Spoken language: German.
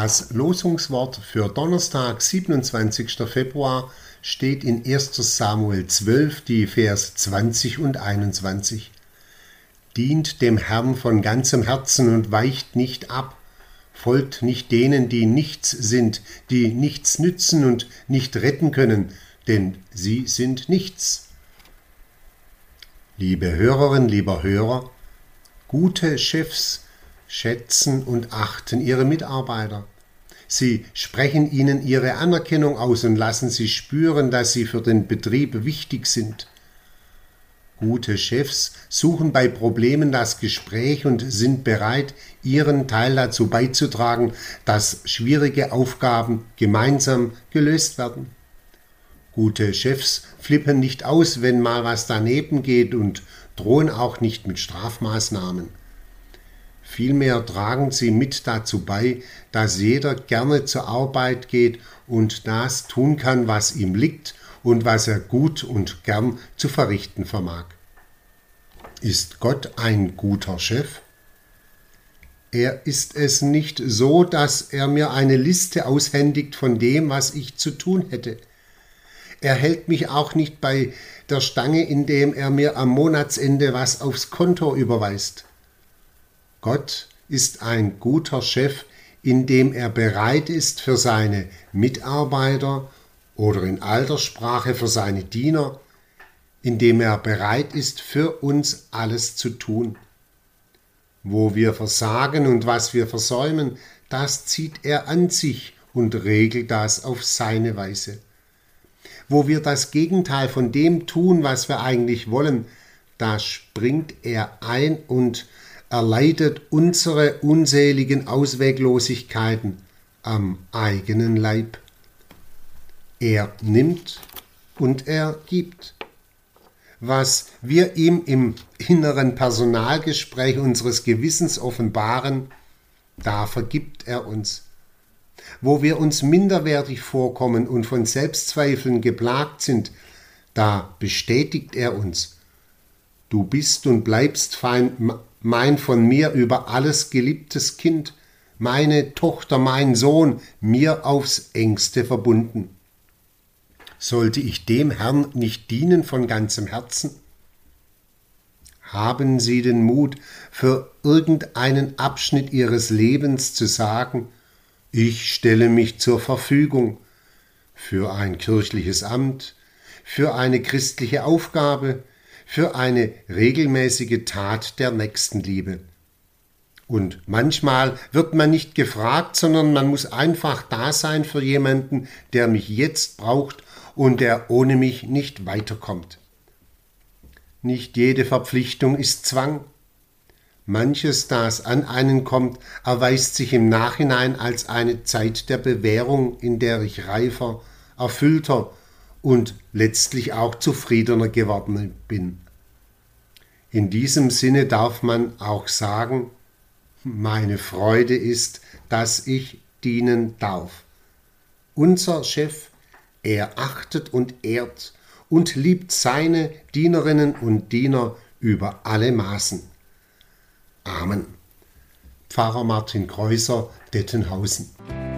Das Losungswort für Donnerstag, 27. Februar, steht in 1. Samuel 12, die Vers 20 und 21. Dient dem Herrn von ganzem Herzen und weicht nicht ab, folgt nicht denen, die nichts sind, die nichts nützen und nicht retten können, denn sie sind nichts. Liebe Hörerin, lieber Hörer, gute Chefs schätzen und achten ihre Mitarbeiter. Sie sprechen ihnen ihre Anerkennung aus und lassen sie spüren, dass sie für den Betrieb wichtig sind. Gute Chefs suchen bei Problemen das Gespräch und sind bereit, ihren Teil dazu beizutragen, dass schwierige Aufgaben gemeinsam gelöst werden. Gute Chefs flippen nicht aus, wenn mal was daneben geht, und drohen auch nicht mit Strafmaßnahmen. Vielmehr tragen sie mit dazu bei, dass jeder gerne zur Arbeit geht und das tun kann, was ihm liegt und was er gut und gern zu verrichten vermag. Ist Gott ein guter Chef? Er ist es nicht so, dass er mir eine Liste aushändigt von dem, was ich zu tun hätte. Er hält mich auch nicht bei der Stange, indem er mir am Monatsende was aufs Konto überweist. Gott ist ein guter Chef, indem er bereit ist, für seine Mitarbeiter oder in Alterssprache für seine Diener, indem er bereit ist, für uns alles zu tun. Wo wir versagen und was wir versäumen, das zieht er an sich und regelt das auf seine Weise. Wo wir das Gegenteil von dem tun, was wir eigentlich wollen, da springt er ein und erleidet unsere unseligen Ausweglosigkeiten am eigenen Leib. Er nimmt und er gibt. Was wir ihm im inneren Personalgespräch unseres Gewissens offenbaren, da vergibt er uns. Wo wir uns minderwertig vorkommen und von Selbstzweifeln geplagt sind, da bestätigt er uns. Du bist und bleibst mein von mir über alles geliebtes Kind, meine Tochter, mein Sohn, mir aufs engste verbunden. Sollte ich dem Herrn nicht dienen von ganzem Herzen? Haben Sie den Mut, für irgendeinen Abschnitt Ihres Lebens zu sagen, ich stelle mich zur Verfügung für ein kirchliches Amt, für eine christliche Aufgabe, für eine regelmäßige Tat der Nächstenliebe. Und manchmal wird man nicht gefragt, sondern man muss einfach da sein für jemanden, der mich jetzt braucht und der ohne mich nicht weiterkommt. Nicht jede Verpflichtung ist Zwang. Manches, das an einen kommt, erweist sich im Nachhinein als eine Zeit der Bewährung, in der ich reifer, erfüllter und letztlich auch zufriedener geworden bin. In diesem Sinne darf man auch sagen, meine Freude ist, dass ich dienen darf. Unser Chef, er achtet und ehrt und liebt seine Dienerinnen und Diener über alle Maßen. Amen. Pfarrer Martin Kreuser, Dettenhausen.